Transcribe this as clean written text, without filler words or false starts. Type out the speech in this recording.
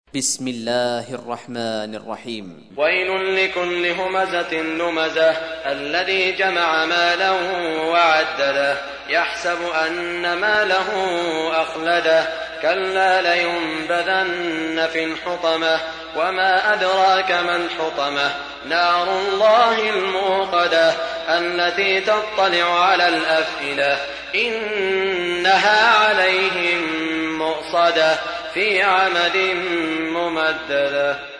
بسم الله الرحمن الرحيم. ويل لكل همزة لمزة الذي جمع مالا وعدده يحسب أن ماله أخلده كلا لينبذن في الحطمة وما أدراك ما الحطمة نار الله الموقدة التي تطلع على الأفئدة إنها عليهم مؤصدة في عمد ممددة.